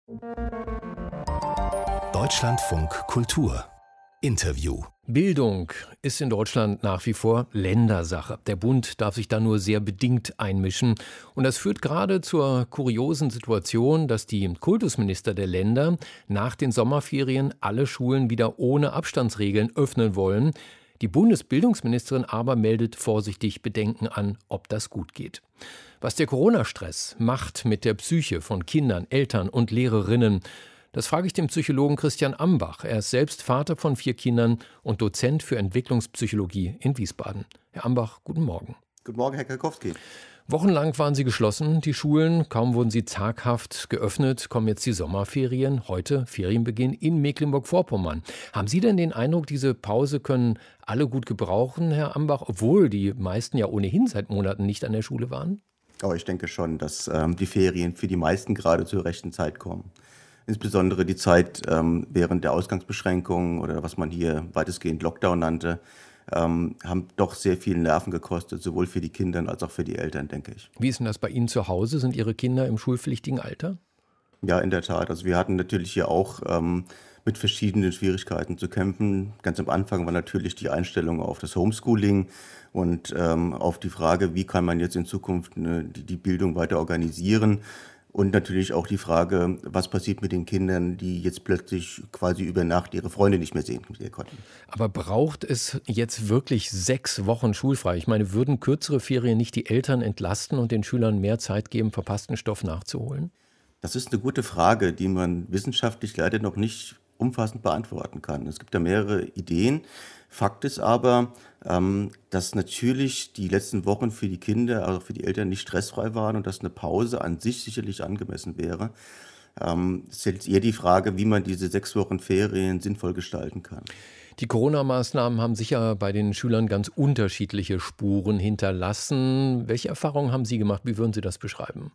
Deutschlandfunk Kultur Interview. Bildung ist in Deutschland nach wie vor Ländersache. Der Bund darf sich da nur sehr bedingt einmischen. Und das führt gerade zur kuriosen Situation, dass die Kultusminister der Länder nach den Sommerferien alle Schulen wieder ohne Abstandsregeln öffnen wollen. Die Bundesbildungsministerin aber meldet vorsichtig Bedenken an, ob das gut geht. Was der Corona-Stress macht mit der Psyche von Kindern, Eltern und Lehrerinnen, das frage ich den Psychologen Christian Ambach. Er ist selbst Vater von 4 Kindern und Dozent für Entwicklungspsychologie in Wiesbaden. Herr Ambach, guten Morgen. Guten Morgen, Herr Kalkowski. Wochenlang waren sie geschlossen, die Schulen. Kaum wurden sie zaghaft geöffnet, kommen jetzt die Sommerferien. Heute Ferienbeginn in Mecklenburg-Vorpommern. Haben Sie denn den Eindruck, diese Pause können alle gut gebrauchen, Herr Ambach, obwohl die meisten ja ohnehin seit Monaten nicht an der Schule waren? Aber ich denke schon, dass die Ferien für die meisten gerade zur rechten Zeit kommen. Insbesondere die Zeit während der Ausgangsbeschränkungen oder was man hier weitestgehend Lockdown nannte, haben doch sehr viel Nerven gekostet, sowohl für die Kinder als auch für die Eltern, denke ich. Wie ist denn das bei Ihnen zu Hause? Sind Ihre Kinder im schulpflichtigen Alter? Ja, in der Tat. Also wir hatten natürlich hier auch mit verschiedenen Schwierigkeiten zu kämpfen. Ganz am Anfang war natürlich die Einstellung auf das Homeschooling und auf die Frage, wie kann man jetzt in Zukunft die Bildung weiter organisieren. Und natürlich auch die Frage, was passiert mit den Kindern, die jetzt plötzlich quasi über Nacht ihre Freunde nicht mehr sehen konnten. Aber braucht es jetzt wirklich 6 Wochen schulfrei? Ich meine, würden kürzere Ferien nicht die Eltern entlasten und den Schülern mehr Zeit geben, verpassten Stoff nachzuholen? Das ist eine gute Frage, die man wissenschaftlich leider noch nicht umfassend beantworten kann. Es gibt da mehrere Ideen. Fakt ist aber, dass natürlich die letzten Wochen für die Kinder, also für die Eltern nicht stressfrei waren und dass eine Pause an sich sicherlich angemessen wäre. Es ist jetzt eher die Frage, wie man diese 6 Wochen Ferien sinnvoll gestalten kann. Die Corona-Maßnahmen haben sicher bei den Schülern ganz unterschiedliche Spuren hinterlassen. Welche Erfahrungen haben Sie gemacht? Wie würden Sie das beschreiben?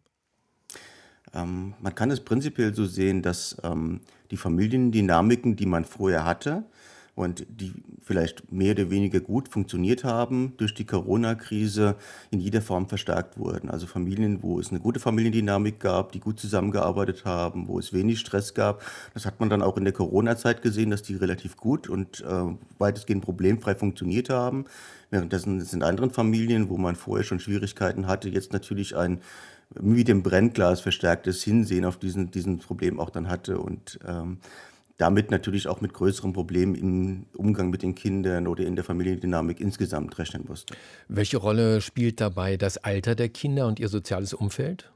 Man kann es prinzipiell so sehen, dass die Familiendynamiken, die man vorher hatte und die vielleicht mehr oder weniger gut funktioniert haben, durch die Corona-Krise in jeder Form verstärkt wurden. Also Familien, wo es eine gute Familiendynamik gab, die gut zusammengearbeitet haben, wo es wenig Stress gab. Das hat man dann auch in der Corona-Zeit gesehen, dass die relativ gut und weitestgehend problemfrei funktioniert haben. Währenddessen sind anderen Familien, wo man vorher schon Schwierigkeiten hatte, jetzt natürlich ein mit dem Brennglas verstärktes Hinsehen auf diesen Problem auch dann hatte und damit natürlich auch mit größeren Problemen im Umgang mit den Kindern oder in der Familiendynamik insgesamt rechnen musste. Welche Rolle spielt dabei das Alter der Kinder und ihr soziales Umfeld?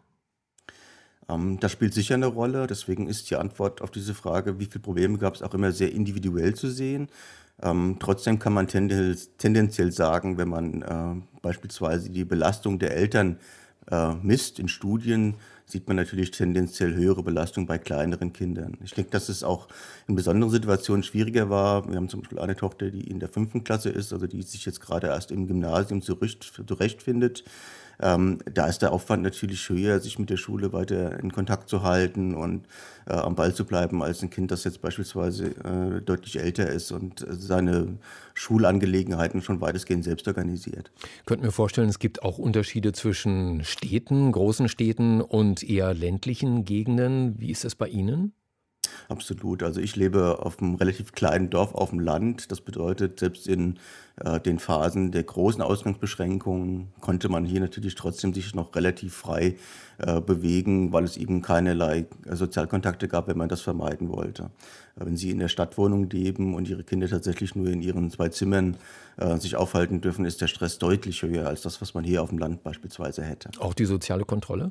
Das spielt sicher eine Rolle. Deswegen ist die Antwort auf diese Frage, wie viele Probleme gab es, auch immer sehr individuell zu sehen. Trotzdem kann man tendenziell sagen, wenn man beispielsweise die Belastung der Eltern misst in Studien, sieht man natürlich tendenziell höhere Belastung bei kleineren Kindern. Ich denke, dass es auch in besonderen Situationen schwieriger war. Wir haben zum Beispiel eine Tochter, die in der 5. Klasse ist, also die sich jetzt gerade erst im Gymnasium zurechtfindet. Da ist der Aufwand natürlich höher, sich mit der Schule weiter in Kontakt zu halten und am Ball zu bleiben, als ein Kind, das jetzt beispielsweise deutlich älter ist und seine Schulangelegenheiten schon weitestgehend selbst organisiert. Ich könnte mir vorstellen, es gibt auch Unterschiede zwischen Städten, großen Städten und eher ländlichen Gegenden. Wie ist das bei Ihnen? Absolut. Also ich lebe auf einem relativ kleinen Dorf auf dem Land. Das bedeutet, selbst in den Phasen der großen Ausgangsbeschränkungen konnte man hier natürlich trotzdem sich noch relativ frei bewegen, weil es eben keinerlei Sozialkontakte gab, wenn man das vermeiden wollte. Wenn Sie in der Stadtwohnung leben und Ihre Kinder tatsächlich nur in ihren 2 Zimmern sich aufhalten dürfen, ist der Stress deutlich höher als das, was man hier auf dem Land beispielsweise hätte. Auch die soziale Kontrolle?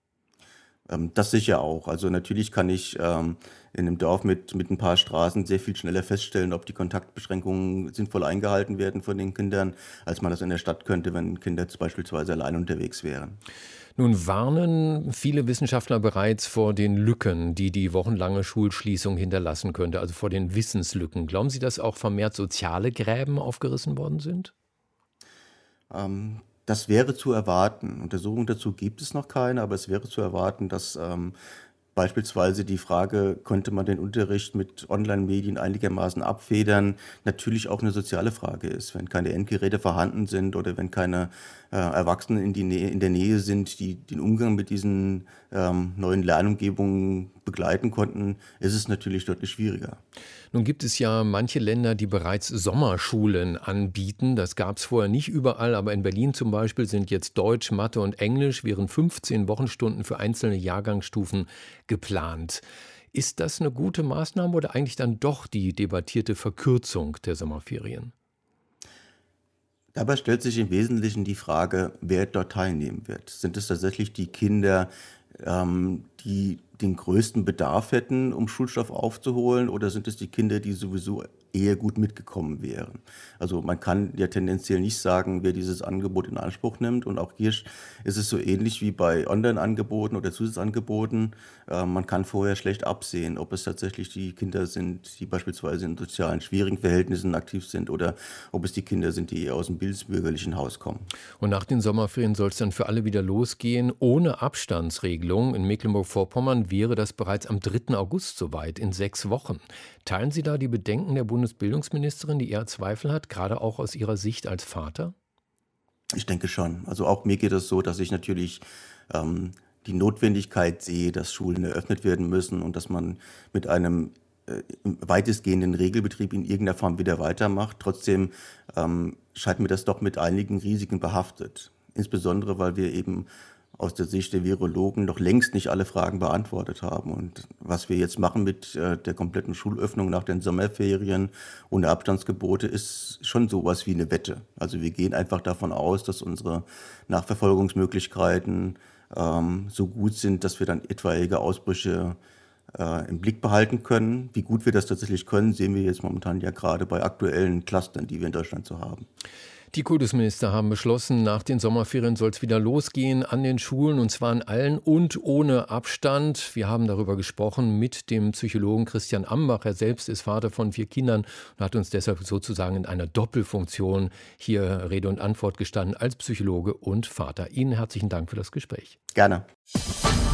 Das sicher auch. Also natürlich kann ich in einem Dorf mit ein paar Straßen sehr viel schneller feststellen, ob die Kontaktbeschränkungen sinnvoll eingehalten werden von den Kindern, als man das in der Stadt könnte, wenn Kinder jetzt beispielsweise allein unterwegs wären. Nun warnen viele Wissenschaftler bereits vor den Lücken, die die wochenlange Schulschließung hinterlassen könnte, also vor den Wissenslücken. Glauben Sie, dass auch vermehrt soziale Gräben aufgerissen worden sind? Das wäre zu erwarten. Untersuchungen dazu gibt es noch keine, aber es wäre zu erwarten, dass beispielsweise die Frage, könnte man den Unterricht mit Online-Medien einigermaßen abfedern, natürlich auch eine soziale Frage ist. Wenn keine Endgeräte vorhanden sind oder wenn keine Erwachsenen in der Nähe sind, die den Umgang mit diesen neuen Lernumgebungen begleiten konnten, ist es natürlich deutlich schwieriger. Nun gibt es ja manche Länder, die bereits Sommerschulen anbieten. Das gab es vorher nicht überall, aber in Berlin zum Beispiel sind jetzt Deutsch, Mathe und Englisch während 15 Wochenstunden für einzelne Jahrgangsstufen geplant. Ist das eine gute Maßnahme oder eigentlich dann doch die debattierte Verkürzung der Sommerferien? Dabei stellt sich im Wesentlichen die Frage, wer dort teilnehmen wird. Sind es tatsächlich die Kinder, die den größten Bedarf hätten, um Schulstoff aufzuholen, oder sind es die Kinder, die sowieso eher gut mitgekommen wären? Also man kann ja tendenziell nicht sagen, wer dieses Angebot in Anspruch nimmt. Und auch hier ist es so ähnlich wie bei Online-Angeboten oder Zusatzangeboten. Man kann vorher schlecht absehen, ob es tatsächlich die Kinder sind, die beispielsweise in sozialen schwierigen Verhältnissen aktiv sind, oder ob es die Kinder sind, die eher aus dem bildungsbürgerlichen Haus kommen. Und nach den Sommerferien soll es dann für alle wieder losgehen, ohne Abstandsregelung. In Mecklenburg-Vorpommern wäre das bereits am 3. August soweit, in 6 Wochen. Teilen Sie da die Bedenken der Bundesbildungsministerin, die eher Zweifel hat, gerade auch aus Ihrer Sicht als Vater? Ich denke schon. Also auch mir geht es so, dass ich natürlich die Notwendigkeit sehe, dass Schulen eröffnet werden müssen und dass man mit einem weitestgehenden Regelbetrieb in irgendeiner Form wieder weitermacht. Trotzdem scheint mir das doch mit einigen Risiken behaftet. Insbesondere, weil wir eben aus der Sicht der Virologen noch längst nicht alle Fragen beantwortet haben. Und was wir jetzt machen mit der kompletten Schulöffnung nach den Sommerferien ohne Abstandsgebote, ist schon sowas wie eine Wette. Also wir gehen einfach davon aus, dass unsere Nachverfolgungsmöglichkeiten so gut sind, dass wir dann etwaige Ausbrüche im Blick behalten können. Wie gut wir das tatsächlich können, sehen wir jetzt momentan ja gerade bei aktuellen Clustern, die wir in Deutschland so haben. Die Kultusminister haben beschlossen, nach den Sommerferien soll es wieder losgehen an den Schulen, und zwar an allen und ohne Abstand. Wir haben darüber gesprochen mit dem Psychologen Christian Ambach. Er selbst ist Vater von 4 Kindern und hat uns deshalb sozusagen in einer Doppelfunktion hier Rede und Antwort gestanden als Psychologe und Vater. Ihnen herzlichen Dank für das Gespräch. Gerne.